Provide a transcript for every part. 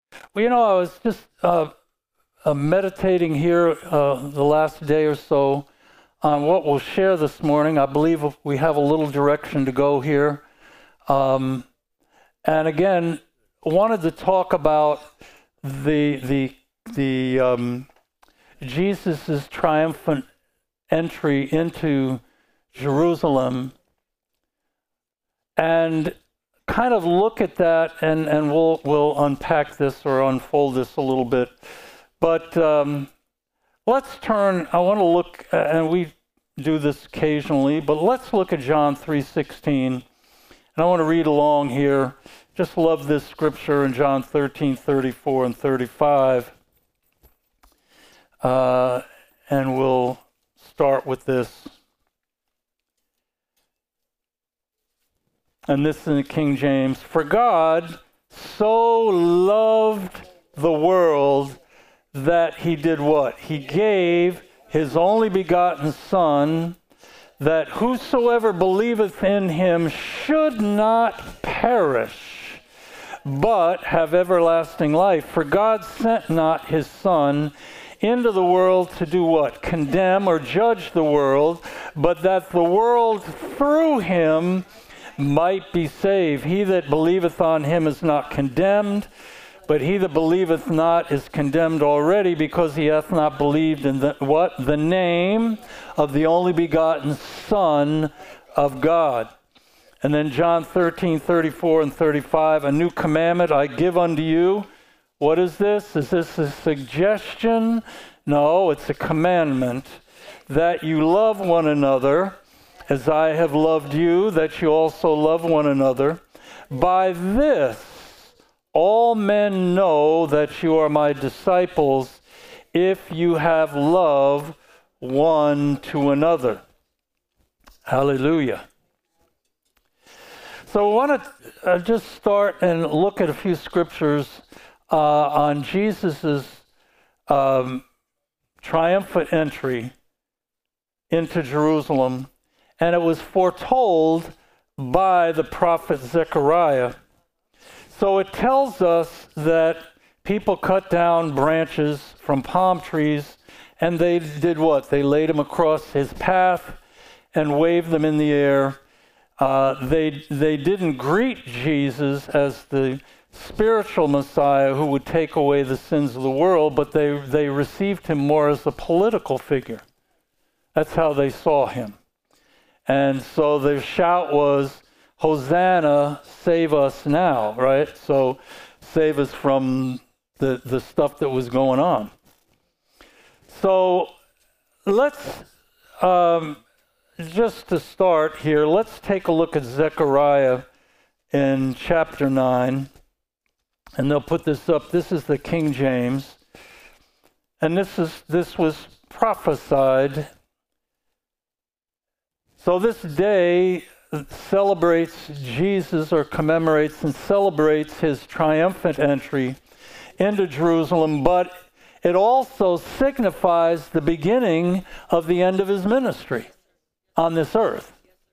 Well, I was just meditating here the last day or so on what we'll share this morning. I believe we have a little direction to go here. And again, wanted to talk about the Jesus' triumphant entry into Jerusalem, and kind of look at that, and we'll unpack this or unfold this a little bit. But let's turn. I want to look, and we do this occasionally, but let's look at John 3:16, and I want to read along here. Just love this scripture in John 13:34 and 35, and we'll start with this. And this is in the King James. For God so loved the world that he did what? He gave his only begotten Son, that whosoever believeth in him should not perish, but have everlasting life. For God sent not his Son into the world to do what? Condemn or judge the world, but that the world through him might be saved. He that believeth on him is not condemned, but he that believeth not is condemned already, because he hath not believed in the name of the only begotten Son of God. And then John 13:34 and 35, a new commandment I give unto you. What is this? Is this a suggestion? No, it's a commandment, that you love one another as I have loved you, that you also love one another. By this all men know that you are my disciples, if you have love one to another. Hallelujah. So I want to just start and look at a few scriptures on Jesus' triumphant entry into Jerusalem. And it was foretold by the prophet Zechariah. So it tells us that people cut down branches from palm trees, and they did what? They laid them across his path and waved them in the air. They didn't greet Jesus as the spiritual Messiah who would take away the sins of the world, but they received him more as a political figure. That's how they saw him. And so the shout was, Hosanna, save us now, right? So save us from the stuff that was going on. So let's, just to start here, let's take a look at Zechariah in chapter 9. And they'll put this up. This is the King James. And this was prophesied. So this day celebrates Jesus, or commemorates and celebrates his triumphant entry into Jerusalem, but it also signifies the beginning of the end of his ministry on this earth.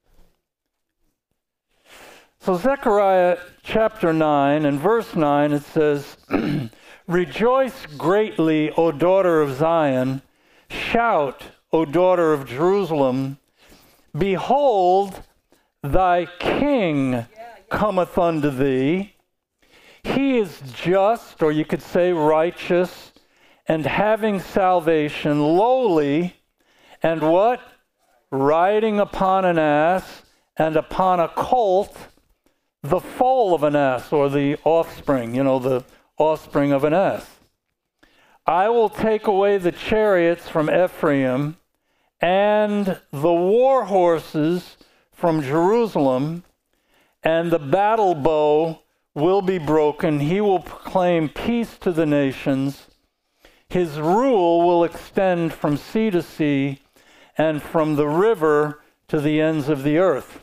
So Zechariah chapter 9 and verse 9, it says, Rejoice greatly, O daughter of Zion. Shout, O daughter of Jerusalem. Behold, thy king cometh unto thee. He is just, or you could say righteous, and having salvation, lowly, and what? Riding upon an ass, and upon a colt, the foal of an ass, or the offspring, the offspring of an ass. I will take away the chariots from Ephraim, and the war horses from Jerusalem, and the battle bow will be broken. He will proclaim peace to the nations. His rule will extend from sea to sea, and from the river to the ends of the earth.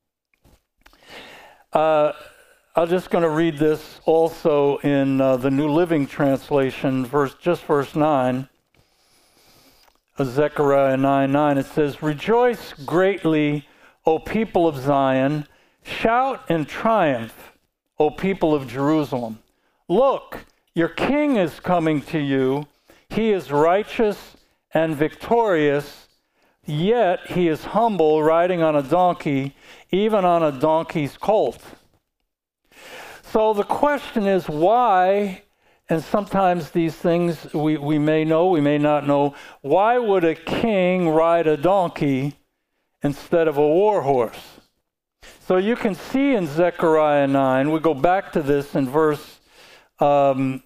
I'm just going to read this also in the New Living Translation, verse 9. Zechariah 9:9, it says, Rejoice greatly, O people of Zion. Shout in triumph, O people of Jerusalem. Look, Your king is coming to you. He is righteous and victorious, yet he is humble, riding on a donkey, even on a donkey's colt. So the question is why, and sometimes these things we may know, we may not know, why would a king ride a donkey instead of a war horse? So you can see in Zechariah 9, we go back to this in verse 10,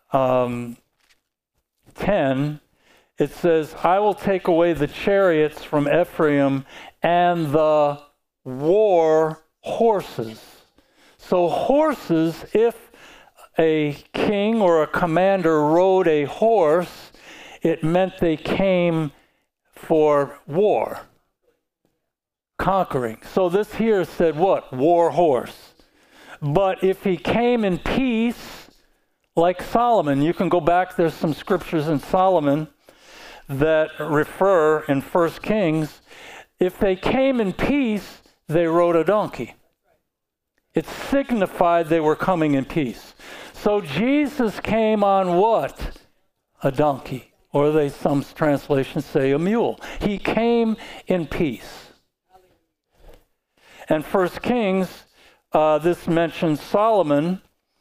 it says, I will take away the chariots from Ephraim and the war horses. So horses, if a king or a commander rode a horse, it meant they came for war, conquering. So this here said what? War horse. But if he came in peace, like Solomon, you can go back, there's some scriptures in Solomon that refer in 1 Kings, if they came in peace, they rode a donkey. It signified they were coming in peace. So Jesus came on what? A donkey. Or some translations say a mule. He came in peace. And 1 Kings, this mentions Solomon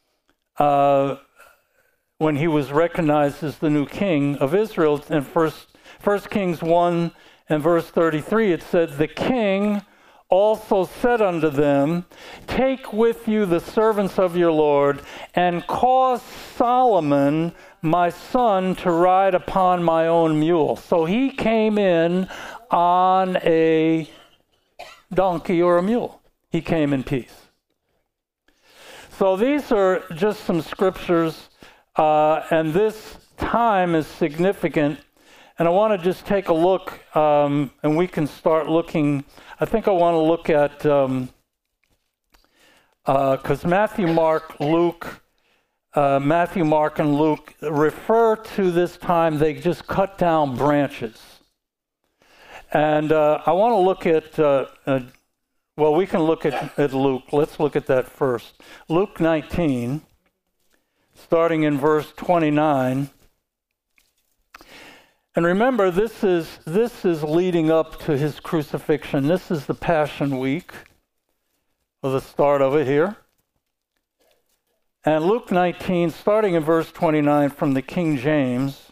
when he was recognized as the new king of Israel. In 1 Kings 1 and verse 33, it said, the king also said unto them, take with you the servants of your Lord, and cause Solomon my son to ride upon my own mule. So he came in on a donkey or a mule. He came in peace. So these are just some scriptures, and this time is significant. And I want to just take a look, and we can start looking. I think I want to look at, because Matthew, Mark, and Luke refer to this time, they just cut down branches. And I want to look at, well, we can look at Luke. Let's look at that first. Luke 19, starting in verse 29. And remember, this is leading up to his crucifixion. This is the Passion Week, or the start of it here. And Luke 19, starting in verse 29 from the King James,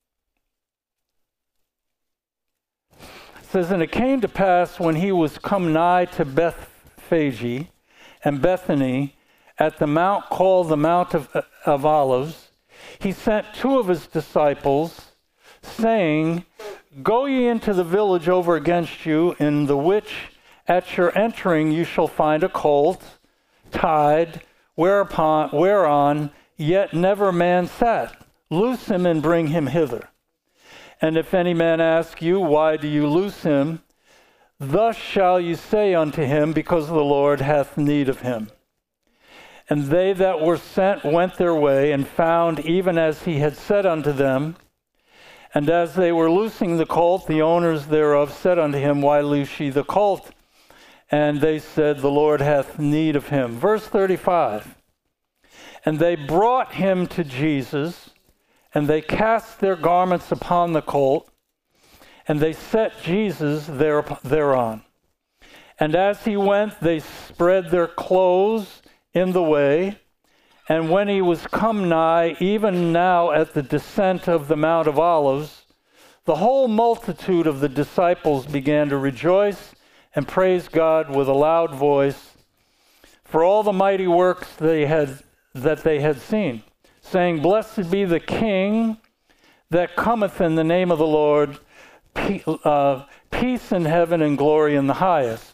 says, and it came to pass when he was come nigh to Bethphage and Bethany at the mount called the Mount of Olives, he sent two of his disciples, saying, go ye into the village over against you, in the which at your entering you shall find a colt tied, whereon yet never man sat. Loose him and bring him hither. And if any man ask you, why do you loose him? Thus shall you say unto him, because the Lord hath need of him. And they that were sent went their way, and found even as he had said unto them. And as they were loosing the colt, the owners thereof said unto him, why loose ye the colt? And they said, the Lord hath need of him. Verse 35. And they brought him to Jesus, and they cast their garments upon the colt, and they set Jesus thereon. And as he went, they spread their clothes in the way. And when he was come nigh, even now at the descent of the Mount of Olives, the whole multitude of the disciples began to rejoice and praise God with a loud voice for all the mighty works that they had seen, saying, blessed be the King that cometh in the name of the Lord, peace in heaven and glory in the highest.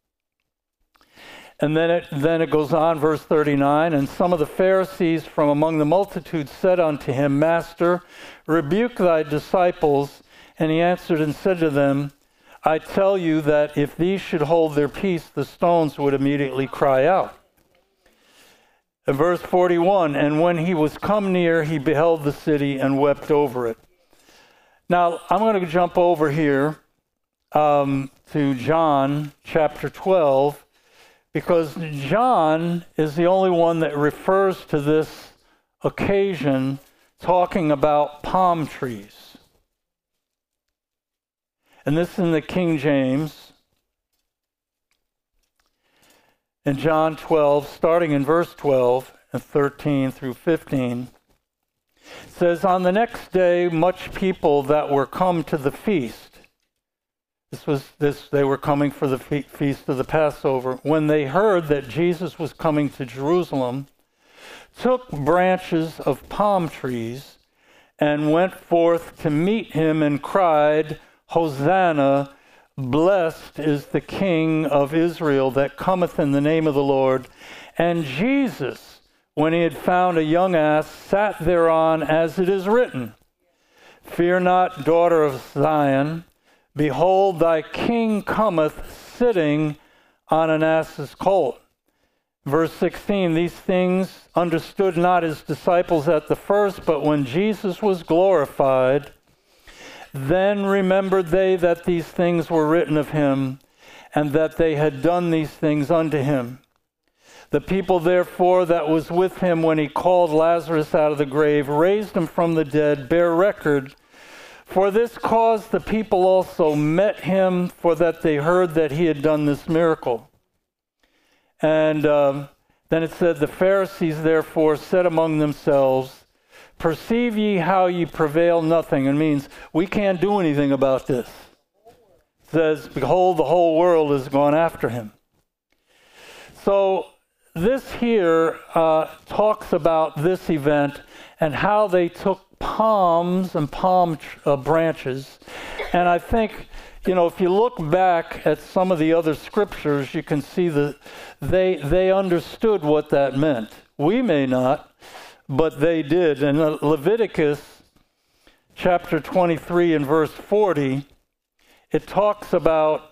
And then it goes on, verse 39, and some of the Pharisees from among the multitude said unto him, Master, rebuke thy disciples. And he answered and said to them, I tell you that if these should hold their peace, the stones would immediately cry out. And verse 41, and when he was come near, he beheld the city and wept over it. Now, I'm going to jump over here to John chapter 12, because John is the only one that refers to this occasion talking about palm trees. And this is in the King James. In John 12, starting in verse 12 and 13 through 15, it says, "On the next day, much people that were come to the feast," they were coming for the feast of the Passover, "when they heard that Jesus was coming to Jerusalem, took branches of palm trees and went forth to meet him and cried, 'Hosanna, blessed is the King of Israel that cometh in the name of the Lord.' And Jesus, when he had found a young ass, sat thereon, as it is written, 'Fear not, daughter of Zion, behold, thy king cometh sitting on an ass's colt.'" Verse 16, "These things understood not his disciples at the first, but when Jesus was glorified, then remembered they that these things were written of him, and that they had done these things unto him. The people therefore that was with him when he called Lazarus out of the grave, raised him from the dead, bear record. For this cause the people also met him, for that they heard that he had done this miracle." And then it said, "The Pharisees therefore said among themselves, Perceive ye how ye prevail nothing." It means we can't do anything about this. It says, "Behold, the whole world is gone after him." So this here talks about this event and how they took palms and palm branches. And I think, if you look back at some of the other scriptures, you can see that they understood what that meant. We may not, but they did. In Leviticus chapter 23 and verse 40, it talks about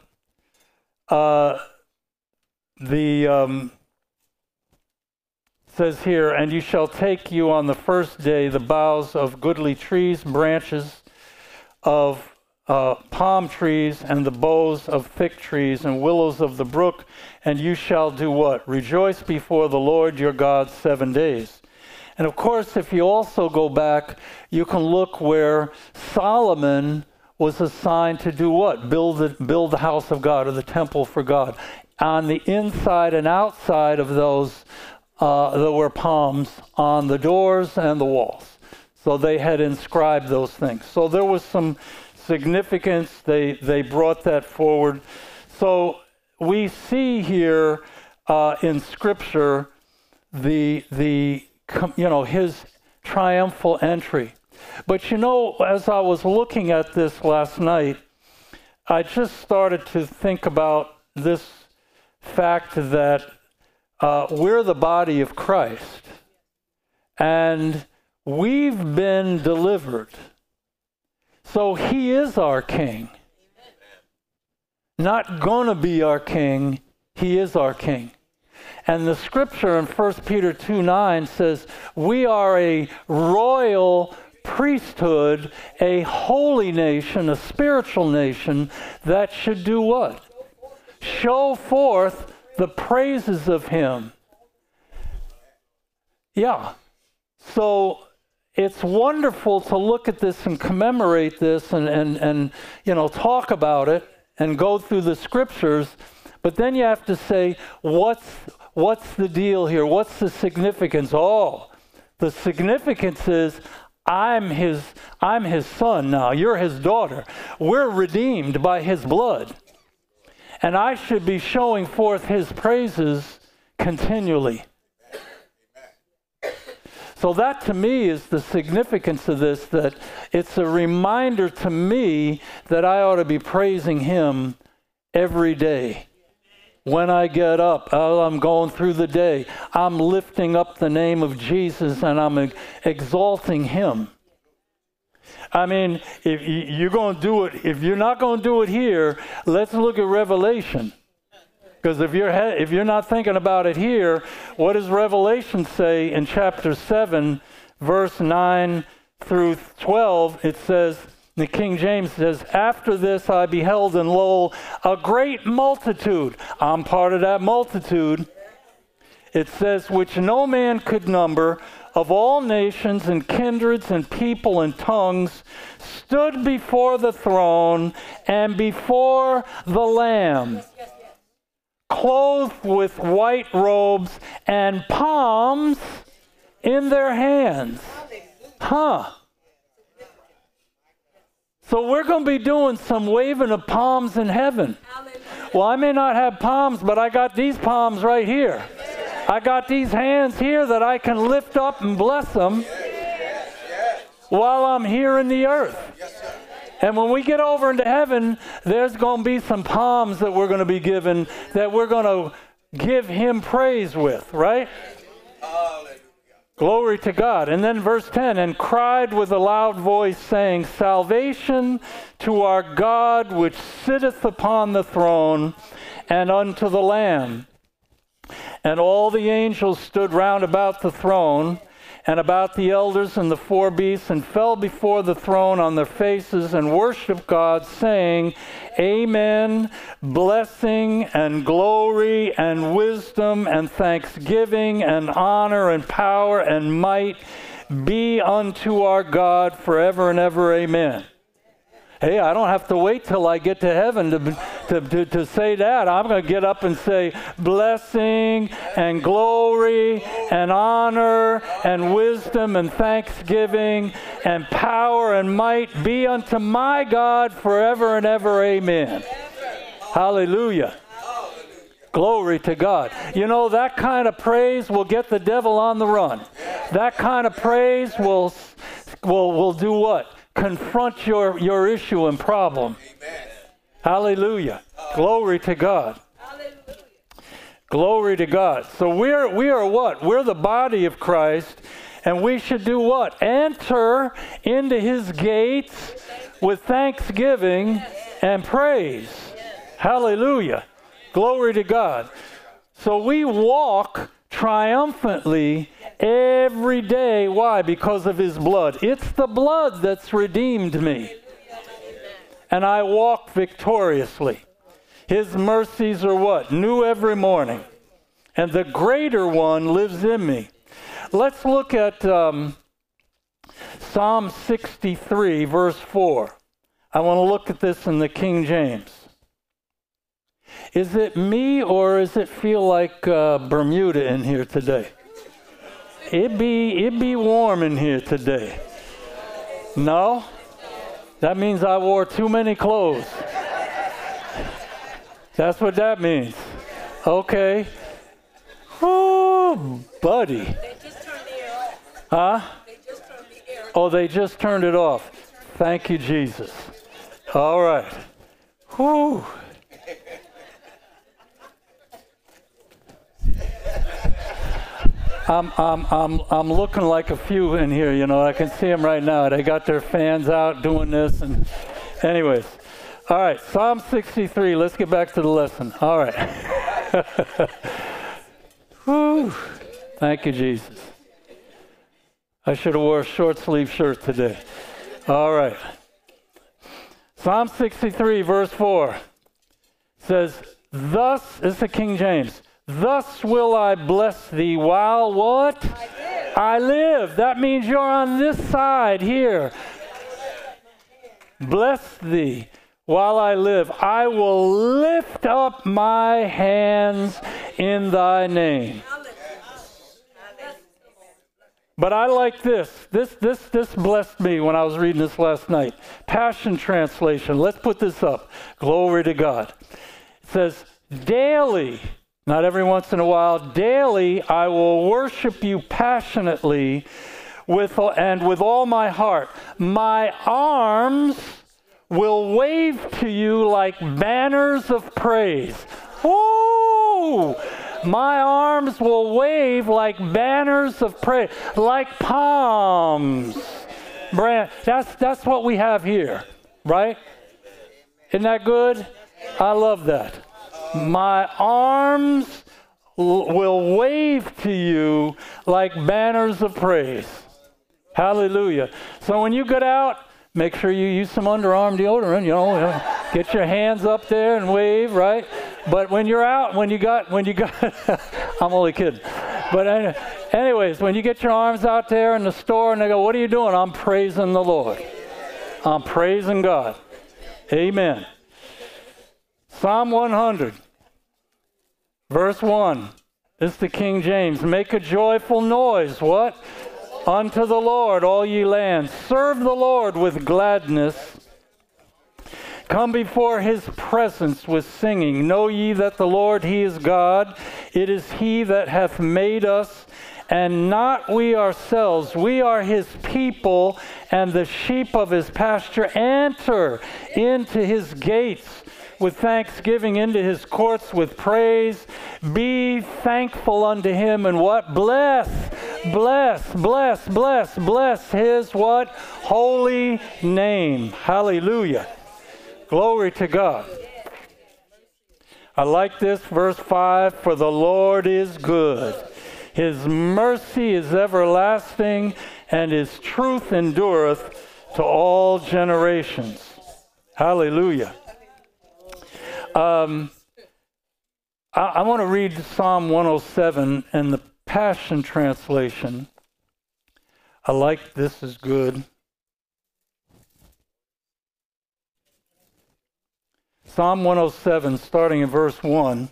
says here, "And you shall take you on the first day the boughs of goodly trees, branches of palm trees, and the boughs of thick trees, and willows of the brook, and you shall do" what? "Rejoice before the Lord your God 7 days. And of course, if you also go back, you can look where Solomon was assigned to do what? Build the house of God, or the temple for God. On the inside and outside of those, there were palms on the doors and the walls. So they had inscribed those things. So there was some significance. They brought that forward. So we see here in Scripture his triumphal entry. But as I was looking at this last night, I just started to think about this fact that we're the body of Christ, and we've been delivered. So he is our king. Not gonna be our king, he is our king. And the scripture in 1 Peter 2:9 says, "We are a royal priesthood, a holy nation, a spiritual nation that should do what? Show forth the praises of him." Yeah. So it's wonderful to look at this and commemorate this and talk about it and go through the scriptures. But then you have to say, what's the deal here? What's the significance? Oh, the significance is I'm his son now. You're his daughter. We're redeemed by his blood. And I should be showing forth his praises continually. So that to me is the significance of this, that it's a reminder to me that I ought to be praising him every day. When I get up, I'm going through the day, I'm lifting up the name of Jesus and I'm exalting him. I mean, if you're going to do it, if you're not going to do it here, let's look at Revelation. Because if you're not thinking about it here, what does Revelation say in chapter 7, verse 9 through 12? It says, the King James says, "After this I beheld, and lo, a great multitude." I'm part of that multitude. It says, "which no man could number, of all nations and kindreds and people and tongues stood before the throne and before the Lamb, clothed with white robes and palms in their hands. So we're going to be doing some waving of palms in heaven. Well, I may not have palms, but I got these palms right here. I got these hands here that I can lift up and bless them while I'm here in the earth. And when we get over into heaven, there's going to be some palms that we're going to be given that we're going to give him praise with, right? Glory to God. And then verse 10, and cried with a loud voice, saying, Salvation to our God which sitteth upon the throne, and unto the Lamb. And all the angels stood round about the throne, and about the elders and the four beasts, and fell before the throne on their faces, and worshipped God, saying, Amen, blessing and glory and wisdom and thanksgiving and honor and power and might be unto our God forever and ever. Amen. Hey, I don't have to wait till I get to heaven to say that. I'm going to get up and say, blessing and glory and honor and wisdom and thanksgiving and power and might be unto my God forever and ever. Amen. Hallelujah. Glory to God. You know, that kind of praise will get the devil on the run. That kind of praise will do what? Confront your issue and problem. Amen. Hallelujah. Glory to God. Hallelujah. Glory to God. So we are what? We're the body of Christ, and we should do what? Enter into his gates with thanksgiving and praise. Hallelujah. Glory to God. So we walk triumphantly every day. Why? Because of his blood. It's the blood that's redeemed me. And I walk victoriously. His mercies are what? New every morning. And the greater one lives in me. Let's look at Psalm 63, verse 4. I want to look at this in the King James. Is it me, or does it feel like Bermuda in here today? It'd be warm in here today. No? That means I wore too many clothes. That's what that means. Okay. Oh, buddy. They just turned the air off. Huh? They just turned the air off. Oh, they just turned it off. Thank you, Jesus. All right. Whew. I'm looking like a few in here, you know. I can see them right now. They got their fans out doing this. And anyways. All right, Psalm 63. Let's get back to the lesson. All right. Whew. Thank you, Jesus. I should have wore a short sleeve shirt today. All right. Psalm 63, verse 4 says, thus, is the King James, thus will I bless thee while what? I live. That means you're on this side here. Bless thee while I live. I will lift up my hands in thy name. But I like this. This blessed me when I was reading this last night. Passion Translation. Let's put this up. Glory to God. It says, daily, not every once in a while, daily I will worship you passionately with all my heart. My arms will wave to you like banners of praise. Ooh! My arms will wave like banners of praise, like palms. That's what we have here, right? Isn't that good? I love that. My arms will wave to you like banners of praise. Hallelujah. So when you get out, make sure you use some underarm deodorant, you know, get your hands up there and wave, right? But when you're out, when you got, I'm only kidding. But Anyways, when you get your arms out there in the store and they go, what are you doing? I'm praising the Lord. I'm praising God. Amen. Psalm 100, verse 1. This is the King James. Make a joyful noise. What? Unto the Lord, all ye lands. Serve the Lord with gladness. Come before his presence with singing. Know ye that the Lord, he is God. It is he that hath made us, and not we ourselves. We are his people and the sheep of his pasture. Enter into his gates with thanksgiving, into his courts with praise. Be thankful unto him, and what? Bless his what? Holy name. Hallelujah. Glory to God. I like this, verse 5. For the Lord is good. His mercy is everlasting, and his truth endureth to all generations. Hallelujah. I want to read Psalm 107 and the Passion Translation. I like this is good. Psalm 107, starting in verse 1.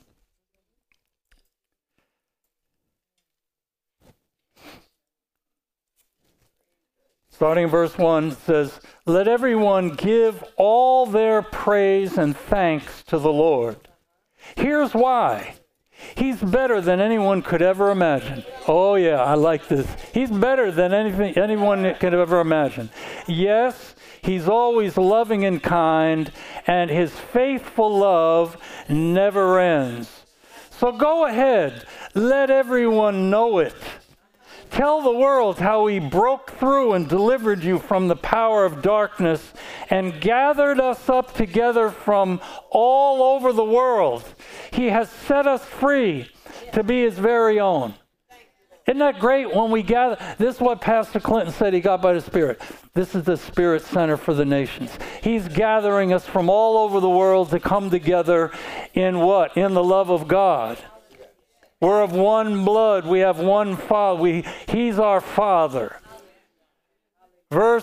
Starting in verse 1, it says, let everyone give all their praise and thanks to the Lord. Here's why. He's better than anyone could ever imagine. Oh yeah, I like this. He's better than anyone could ever imagine. Yes, he's always loving and kind, and his faithful love never ends. So go ahead, let everyone know it. Tell the world how he broke through and delivered you from the power of darkness and gathered us up together from all over the world. He has set us free to be his very own. Isn't that great when we gather? This is what Pastor Clinton said he got by the Spirit. This is the Spirit Center for the Nations. He's gathering us from all over the world to come together in what? In the love of God. We're of one blood. We have one Father. He's our Father. Verse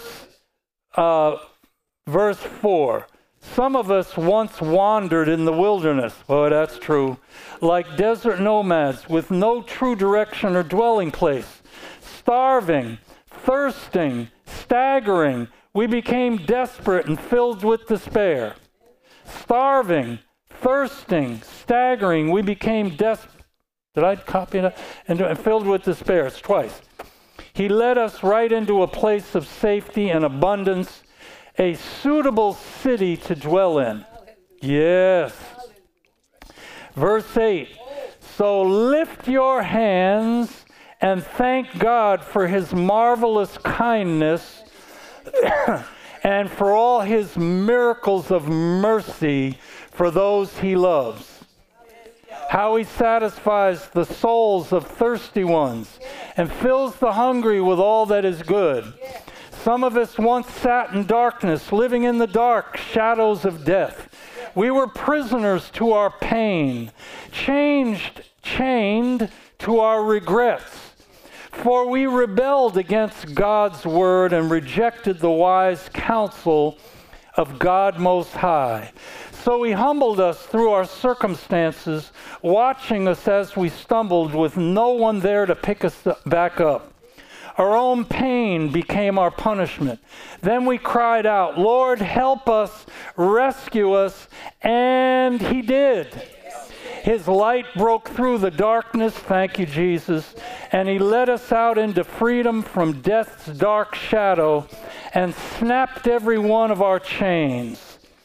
4. Some of us once wandered in the wilderness. Oh, that's true. Like desert nomads with no true direction or dwelling place. Starving, thirsting, staggering. We became desperate and filled with despair. Starving, thirsting, staggering. We became desperate. Did I copy it? And filled with despair. It's twice. He led us right into a place of safety and abundance, a suitable city to dwell in. Yes. Verse 8. So lift your hands and thank God for his marvelous kindness and for all his miracles of mercy for those he loves. How he satisfies the souls of thirsty ones and fills the hungry with all that is good. Some of us once sat in darkness, living in the dark shadows of death. We were prisoners to our pain, chained to our regrets. For we rebelled against God's word and rejected the wise counsel of God Most High. So he humbled us through our circumstances, watching us as we stumbled with no one there to pick us back up. Our own pain became our punishment. Then we cried out, Lord, help us, rescue us, and he did. His light broke through the darkness, thank you, Jesus, and he led us out into freedom from death's dark shadow and snapped every one of our chains.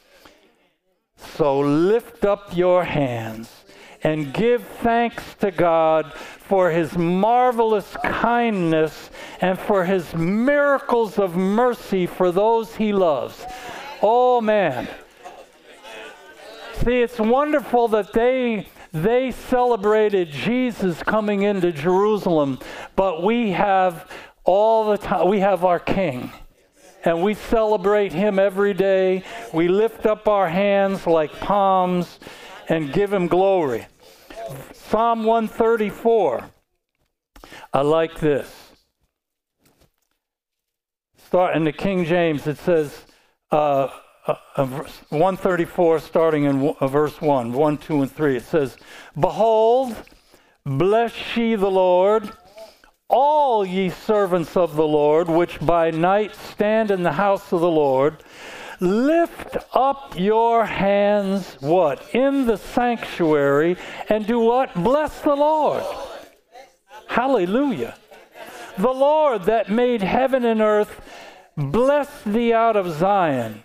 So lift up your hands and give thanks to God for his marvelous kindness and for his miracles of mercy for those he loves. Oh, man. See, it's wonderful that they celebrated Jesus coming into Jerusalem, but we have all the time, we have our King. And we celebrate him every day. We lift up our hands like palms and give him glory. Psalm 134. I like this. Start in the King James, it says 134, starting in verse 1, 2, and 3. It says, "Behold, bless ye the Lord, all ye servants of the Lord, which by night stand in the house of the Lord. Lift up your hands," what? "In the sanctuary, and do what? Bless the Lord." Hallelujah. "The Lord that made heaven and earth, bless thee out of Zion."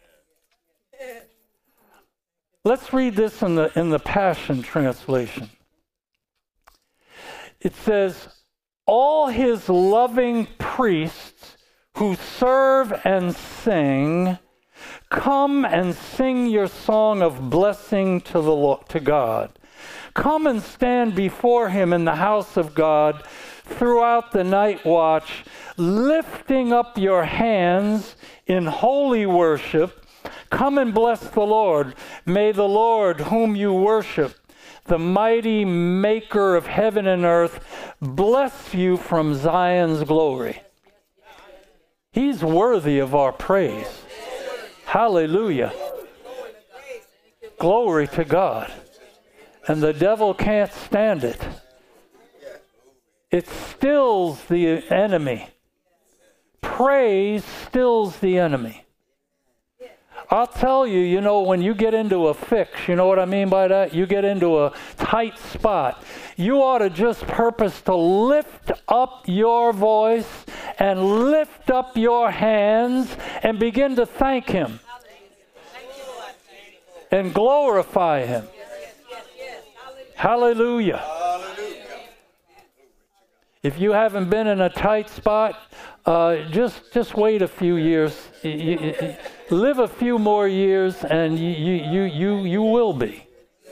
Let's read this in the Passion Translation. It says, "All his loving priests who serve and sing, come and sing your song of blessing to God. Come and stand before him in the house of God throughout the night watch, lifting up your hands in holy worship. Come and bless the Lord. May the Lord, whom you worship, the mighty maker of heaven and earth, bless you from Zion's glory." He's worthy of our praise. Hallelujah. Glory to God. And the devil can't stand it. It stills the enemy. Praise stills the enemy. I'll tell you, when you get into a fix, you know what I mean by that? You get into a tight spot. You ought to just purpose to lift up your voice and lift up your hands and begin to thank him and glorify him. Hallelujah. If you haven't been in a tight spot, just wait a few years. Live a few more years, and you will be.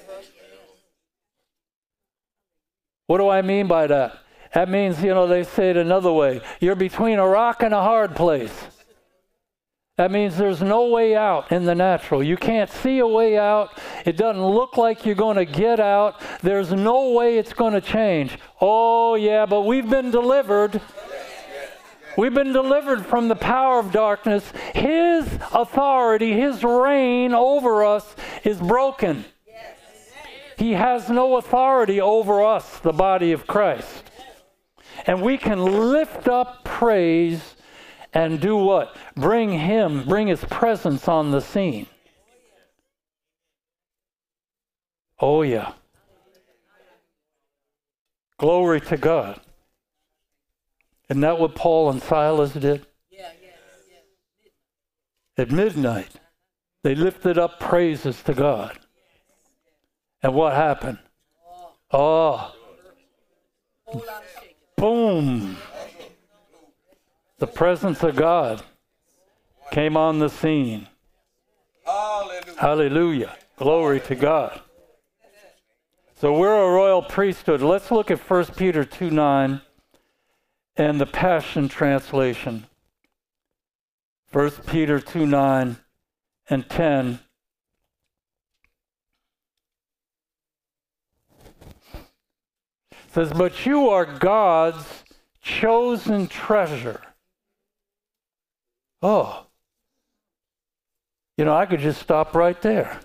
What do I mean by that? That means, they say it another way. You're between a rock and a hard place. That means there's no way out in the natural. You can't see a way out. It doesn't look like you're going to get out. There's no way it's going to change. Oh, yeah, but we've been delivered. We've been delivered from the power of darkness. His authority, his reign over us is broken. He has no authority over us, the body of Christ. And we can lift up praise and do what? Bring his presence on the scene. Oh, yeah. Glory to God. Isn't that what Paul and Silas did? At midnight, they lifted up praises to God. And what happened? Oh, boom. The presence of God came on the scene. Hallelujah. Hallelujah. Glory to God. So we're a royal priesthood. Let's look at 1 Peter 2:9 and the Passion Translation. 1 Peter 2:9 and 10. It says, "But you are God's chosen treasure." Oh, I could just stop right there.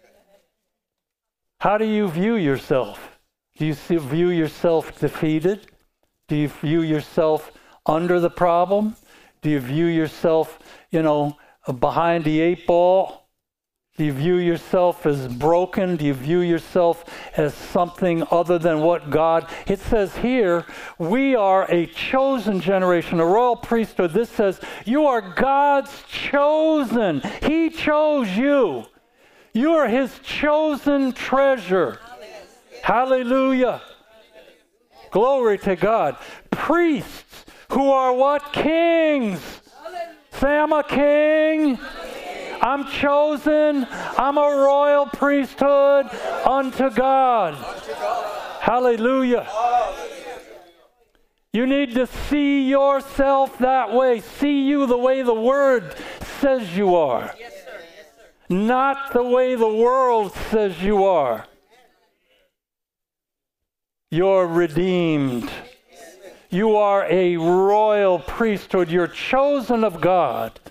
How do you view yourself? Do you view yourself defeated? Do you view yourself under the problem? Do you view yourself, behind the 8 ball? Do you view yourself as broken? Do you view yourself as something other than what God? It says here, we are a chosen generation, a royal priesthood. This says, you are God's chosen. He chose you. You are his chosen treasure. Hallelujah. Glory to God. Priests who are what? Kings. Say, I'm a king. I'm chosen. I'm a royal priesthood unto God. Hallelujah. You need to see yourself that way. See you the way the Word says you are. Yes, sir. Yes, sir. Not the way the world says you are. You're redeemed. You are a royal priesthood. You're chosen of God.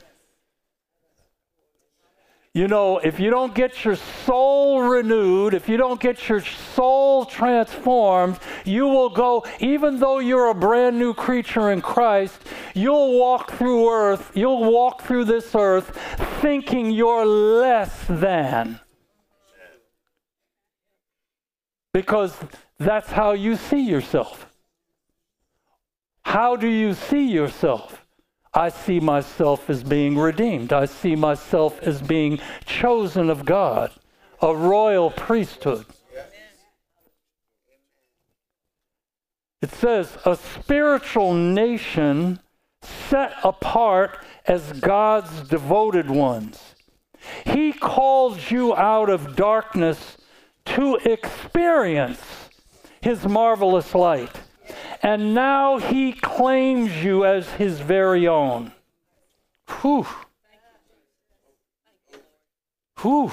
You know, if you don't get your soul renewed, if you don't get your soul transformed, you will go, even though you're a brand new creature in Christ, you'll walk through this earth thinking you're less than. Because that's how you see yourself. How do you see yourself? I see myself as being redeemed. I see myself as being chosen of God, a royal priesthood. It says, a spiritual nation set apart as God's devoted ones. He calls you out of darkness to experience His marvelous light. And now He claims you as His very own. Whew. Whew.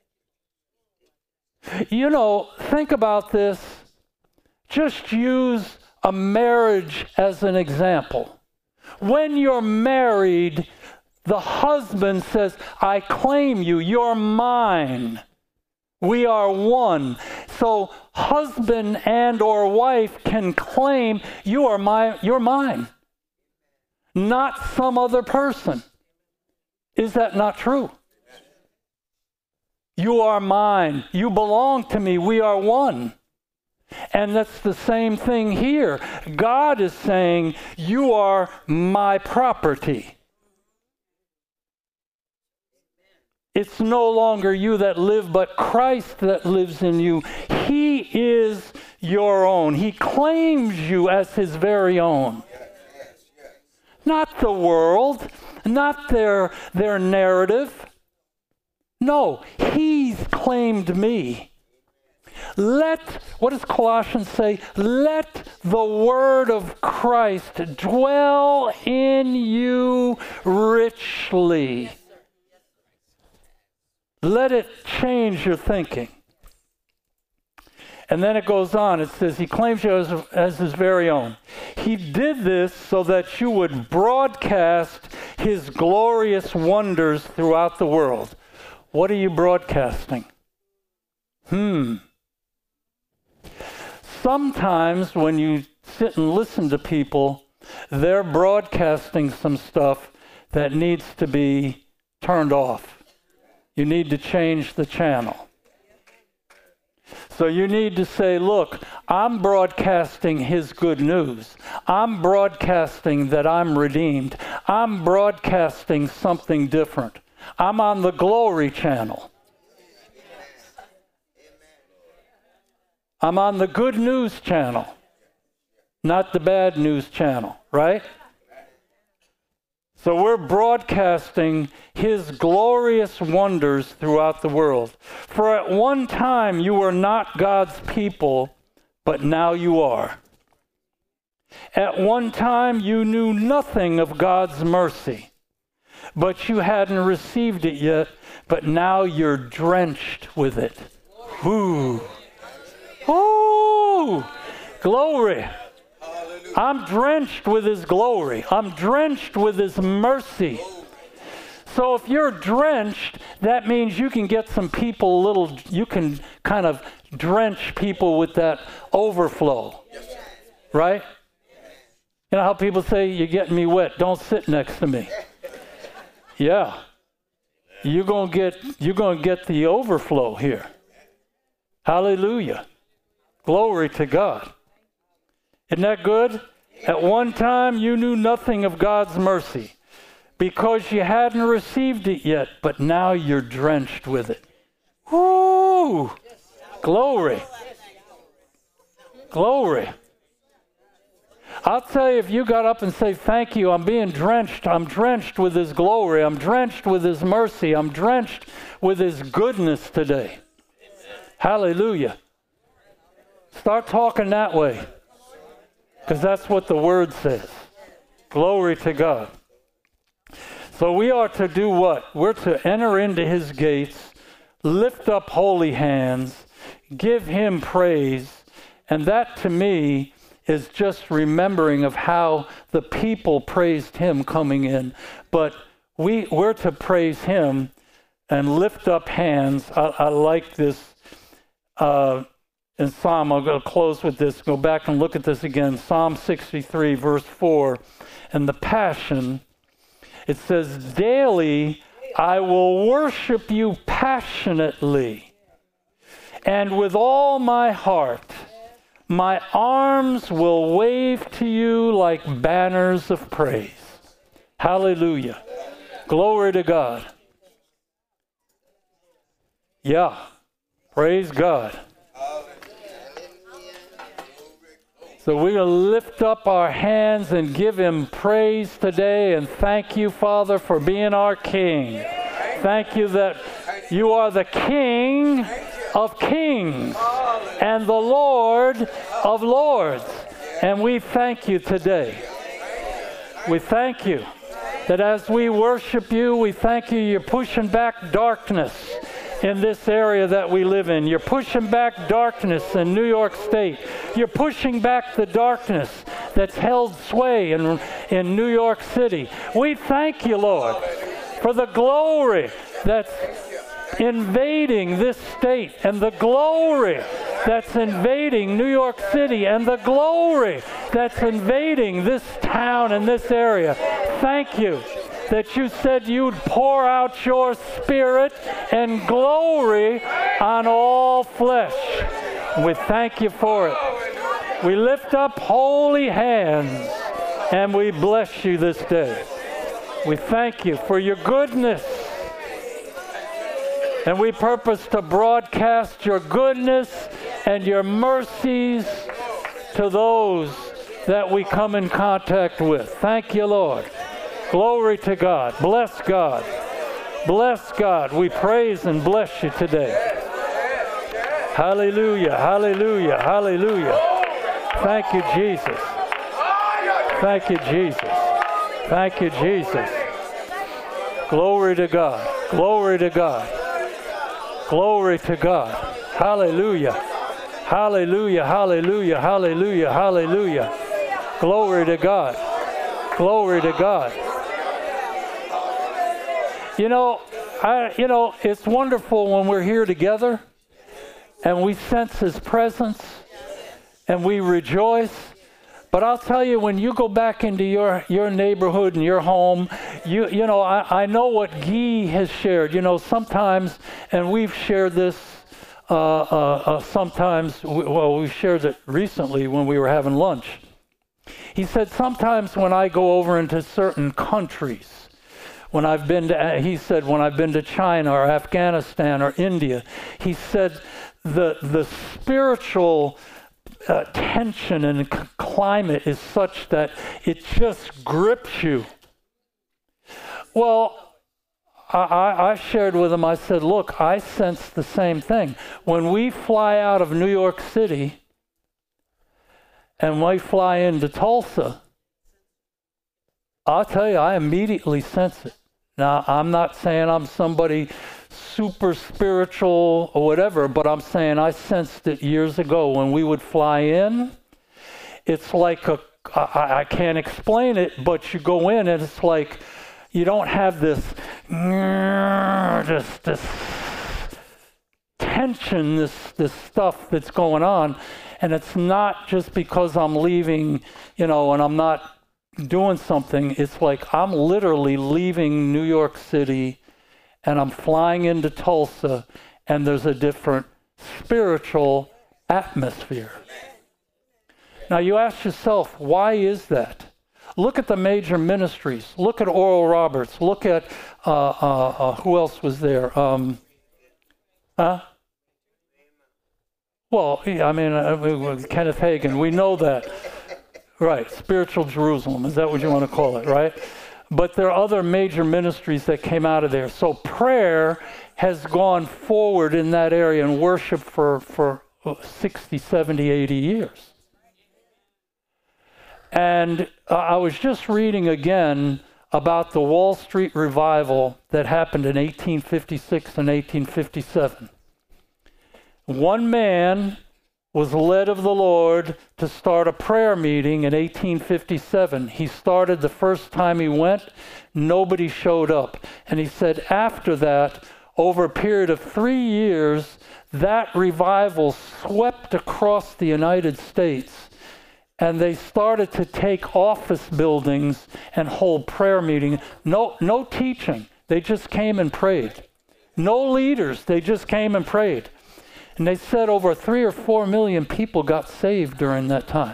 You know, think about this. Just use a marriage as an example. When you're married, the husband says, I claim you, you're mine. We are one. So husband and or wife can claim you're mine, not some other person. Is that not true? You are mine. You belong to me. We are one. And that's the same thing here. God is saying, you are my property. It's no longer you that live, but Christ that lives in you. He is your own. He claims you as His very own. Not the world, not their narrative. No, He's claimed me. What does Colossians say? Let the word of Christ dwell in you richly. Let it change your thinking. And then it goes on. It says, He claims you as His very own. He did this so that you would broadcast His glorious wonders throughout the world. What are you broadcasting? Sometimes when you sit and listen to people, they're broadcasting some stuff that needs to be turned off. You need to change the channel. So you need to say, look, I'm broadcasting His good news. I'm broadcasting that I'm redeemed. I'm broadcasting something different. I'm on the glory channel. I'm on the good news channel, not the bad news channel, right? So we're broadcasting His glorious wonders throughout the world. For at one time you were not God's people, but now you are. At one time you knew nothing of God's mercy, but you hadn't received it yet, but now you're drenched with it. Whoo! Whoo! Glory! I'm drenched with His glory. I'm drenched with His mercy. So if you're drenched, that means you can get some people you can kind of drench people with that overflow. Right? You know how people say, you're getting me wet, don't sit next to me. Yeah. You're gonna get the overflow here. Hallelujah. Glory to God. Isn't that good? At one time you knew nothing of God's mercy because you hadn't received it yet, but now you're drenched with it. Woo! Glory. Glory. I'll tell you, if you got up and say, thank you, I'm being drenched. I'm drenched with His glory. I'm drenched with His mercy. I'm drenched with His goodness today. Hallelujah. Start talking that way. Because that's what the Word says. Glory to God. So we are to do what? We're to enter into His gates, lift up holy hands, give Him praise, and that to me is just remembering of how the people praised him coming in. But we're to praise him and lift up hands. I like this in Psalm. I'll go close with this. Go back and look at this again. Psalm 63, verse 4. And the Passion, it says, daily I will worship you passionately, and with all my heart. My arms will wave to you like banners of praise. Hallelujah. Glory to God. Yeah. Praise God. So we're going to lift up our hands and give him praise today, and thank you, Father, for being our King. Thank you that you are the King of kings and the Lord of lords. And we thank you today. We thank you that as we worship you, we thank you, you're pushing back darkness in this area that we live in. You're pushing back darkness in New York State. You're pushing back the darkness that's held sway in New York City. We thank you, Lord, for the glory that's invading this state, and the glory that's invading New York City, and the glory that's invading this town and this area. Thank you that you said you'd pour out your Spirit and glory on all flesh. We thank you for it. We lift up holy hands and we bless you this day. We thank you for your goodness. And we purpose to broadcast your goodness and your mercies to those that we come in contact with. Thank you, Lord. Glory to God. Bless God. Bless God. We praise and bless you today. Hallelujah. Hallelujah. Hallelujah. Thank you, Jesus. Thank you, Jesus. Thank you, Jesus. Glory to God. Glory to God. Glory to God. Hallelujah. Hallelujah. Hallelujah. Hallelujah. Hallelujah. Glory to God. Glory to God. You know, it's wonderful when we're here together and we sense his presence and we rejoice. But I'll tell you, when you go back into your neighborhood and your home, I know what Guy has shared. You know, sometimes, and we've shared this sometimes, we shared it recently when we were having lunch. He said, sometimes when I go over into certain countries, when I've been to China or Afghanistan or India, he said the spiritual tension and climate is such that it just grips you. Well, I shared with him, I said, look, I sense the same thing. When we fly out of New York City and we fly into Tulsa, I'll tell you, I immediately sense it. Now, I'm not saying I'm somebody super spiritual or whatever, but I'm saying I sensed it years ago when we would fly in. It's like I can't explain it, but you go in and it's like you don't have this tension, this stuff that's going on. And it's not just because I'm leaving, and I'm not doing something. It's like I'm literally leaving New York City and I'm flying into Tulsa, and there's a different spiritual atmosphere. Now you ask yourself, why is that? Look at the major ministries. Look at Oral Roberts. Look at, who else was there? Well, Kenneth Hagin, we know that. Right, spiritual Jerusalem, is that what you want to call it, right? But there are other major ministries that came out of there. So prayer has gone forward in that area and worship for 60, 70, 80 years. And I was just reading again about the Wall Street revival that happened in 1856 and 1857. One man was led of the Lord to start a prayer meeting in 1857. He started the first time he went, nobody showed up. And he said after that, over a period of 3 years, that revival swept across the United States. And they started to take office buildings and hold prayer meetings. No teaching. They just came and prayed. No leaders. They just came and prayed. And they said over 3 or 4 million people got saved during that time.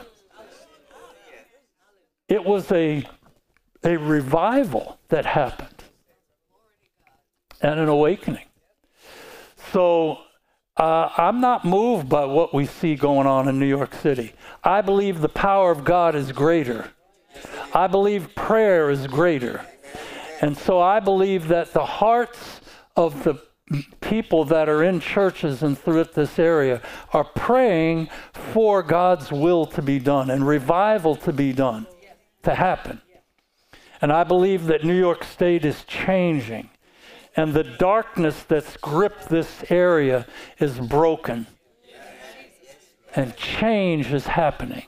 It was a revival that happened and an awakening. So I'm not moved by what we see going on in New York City. I believe the power of God is greater. I believe prayer is greater. And so I believe that the hearts of the people that are in churches and throughout this area are praying for God's will to be done and revival to be done, to happen. And I believe that New York State is changing, and the darkness that's gripped this area is broken, and change is happening.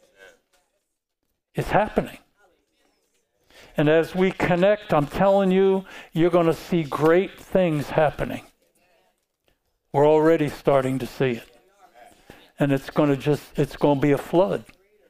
It's happening. And as we connect, I'm telling you, you're going to see great things happening. We're already starting to see it. And it's going to be a flood.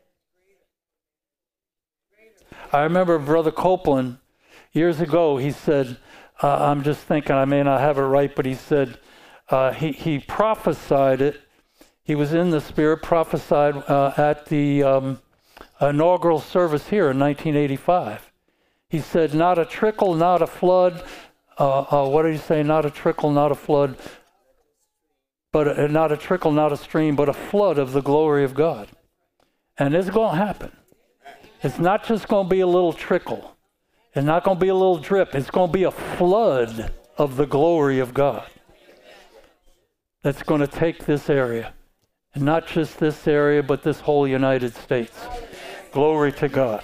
I remember Brother Copeland, years ago, he said, I'm just thinking, I may not have it right, but he said, he prophesied it. He was in the Spirit, prophesied at the inaugural service here in 1985. He said, not a trickle, not a flood. What did he say? Not a trickle, not a flood. But not a trickle, not a stream, but a flood of the glory of God. And it's going to happen. It's not just going to be a little trickle. It's not going to be a little drip. It's going to be a flood of the glory of God that's going to take this area. And not just this area, but this whole United States. Glory to God.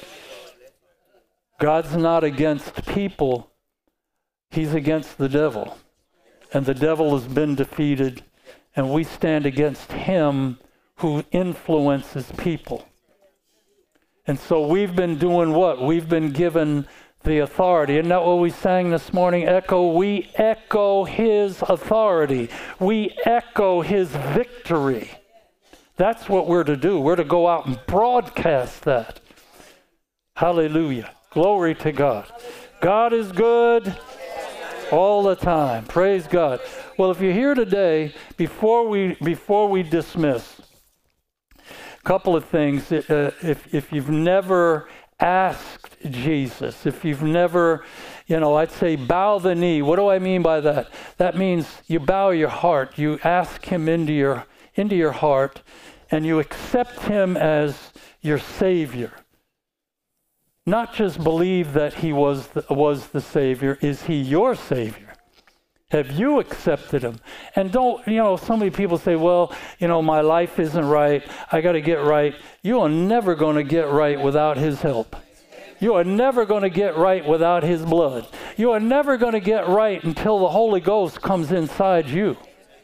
God's not against people. He's against the devil. And the devil has been defeated. And we stand against him who influences people. And so we've been doing what? We've been given the authority. Isn't that what we sang this morning? Echo. We echo his authority. We echo his victory. That's what we're to do. We're to go out and broadcast that. Hallelujah. Glory to God. God is good all the time. Praise God. Well, if you're here today, before we dismiss, a couple of things. If you've never asked Jesus, if you've never, I'd say bow the knee. What do I mean by that? That means you bow your heart. You ask him into your heart, and you accept him as your Savior. Not just believe that he was the Savior. Is he your Savior? Have you accepted him? And don't, so many people say, well, my life isn't right. I got to get right. You are never going to get right without his help. You are never going to get right without his blood. You are never going to get right until the Holy Ghost comes inside you.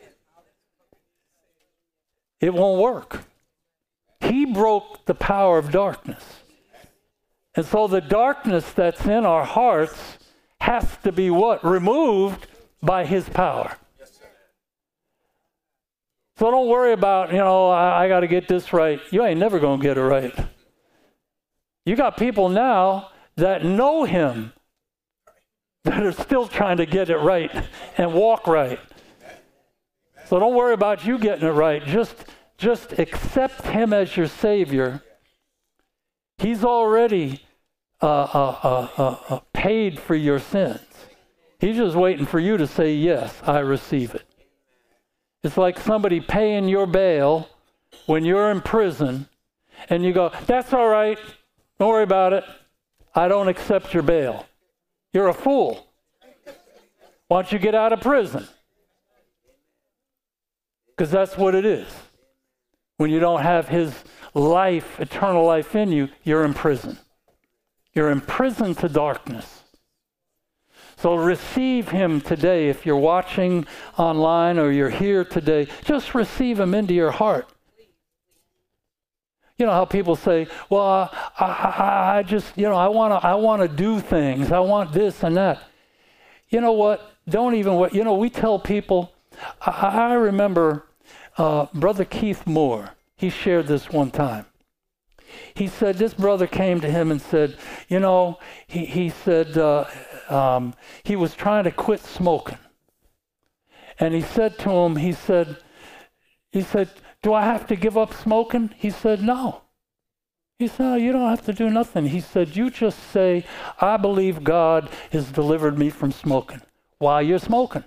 It won't work. He broke the power of darkness. And so the darkness that's in our hearts has to be what? Removed by his power. So don't worry about, I got to get this right. You ain't never going to get it right. You got people now that know him that are still trying to get it right and walk right. So don't worry about you getting it right. Just accept him as your Savior. He's already paid for your sins. He's just waiting for you to say, yes, I receive it. It's like somebody paying your bail when you're in prison, and you go, that's all right, don't worry about it. I don't accept your bail. You're a fool. Why don't you get out of prison? Because that's what it is. When you don't have his life, eternal life in you, you're in prison. You're in prison to darkness. So receive him today. If you're watching online or you're here today, just receive him into your heart. You know how people say, well, I just, I want to do things. I want this and that. You know what? Don't even, we tell people, I remember Brother Keith Moore. He shared this one time. He said this brother came to him and said, he said he was trying to quit smoking. And he said to him, he said, do I have to give up smoking? He said, no. He said, no, you don't have to do nothing. He said, you just say, I believe God has delivered me from smoking while you're smoking.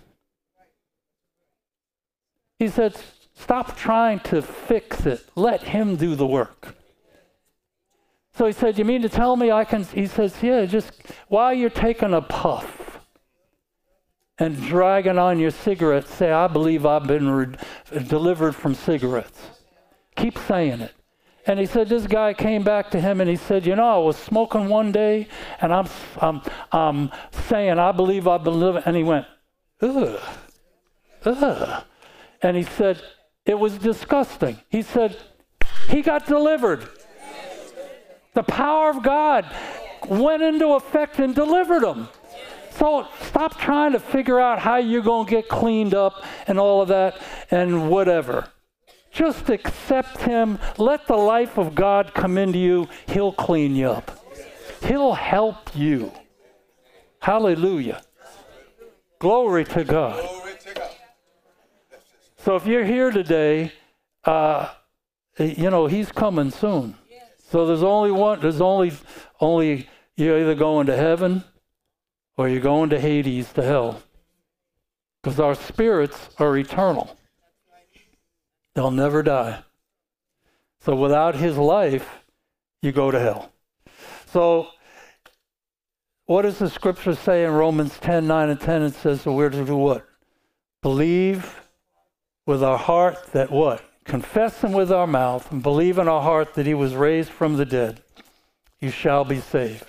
He said, stop trying to fix it. Let him do the work. So he said, you mean to tell me I can? He says, yeah, just while you're taking a puff and dragging on your cigarette, say, I believe I've been delivered from cigarettes. Keep saying it. And he said, this guy came back to him and he said, I was smoking one day and I'm saying, I believe I've been delivered. And he went, ugh. And he said, it was disgusting. He said, he got delivered. The power of God went into effect and delivered him. So stop trying to figure out how you're going to get cleaned up and all of that and whatever. Just accept him. Let the life of God come into you. He'll clean you up. He'll help you. Hallelujah. Glory to God. So if you're here today, he's coming soon. So there's only you're either going to heaven or you're going to Hades, to hell. Because our spirits are eternal. They'll never die. So without his life, you go to hell. So what does the scripture say in Romans 10, 9 and 10? It says, so we're to do what? Believe with our heart that what? Confess him with our mouth and believe in our heart that he was raised from the dead. You shall be saved.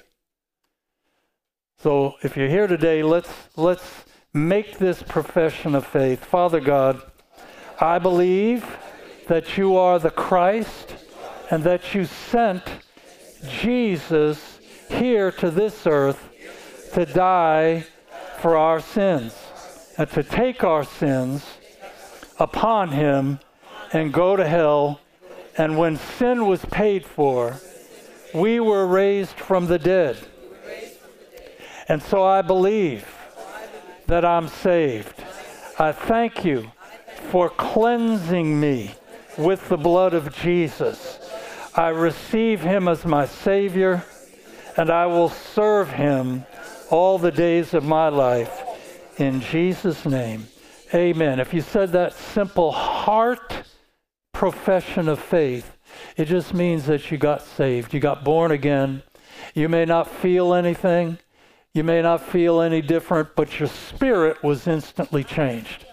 So if you're here today, let's make this profession of faith. Father God, I believe that you are the Christ and that you sent Jesus here to this earth to die for our sins and to take our sins upon him and go to hell. And when sin was paid for, we were raised from the dead. And so I believe that I'm saved. I thank you for cleansing me with the blood of Jesus. I receive him as my Savior, and I will serve him all the days of my life. In Jesus' name, amen. If you said that simple heart profession of faith, it just means that you got saved. You got born again. You may not feel anything. You may not feel any different, but your spirit was instantly changed.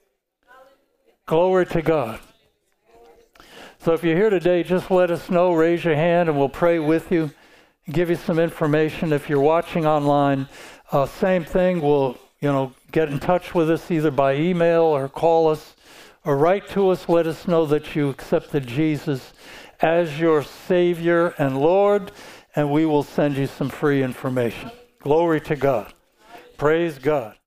Glory to God. So if you're here today, just let us know. Raise your hand and we'll pray with you and give you some information. If you're watching online, same thing. We'll, get in touch with us either by email or call us or write to us. Let us know that you accepted Jesus as your Savior and Lord, and we will send you some free information. Glory to God. Praise God.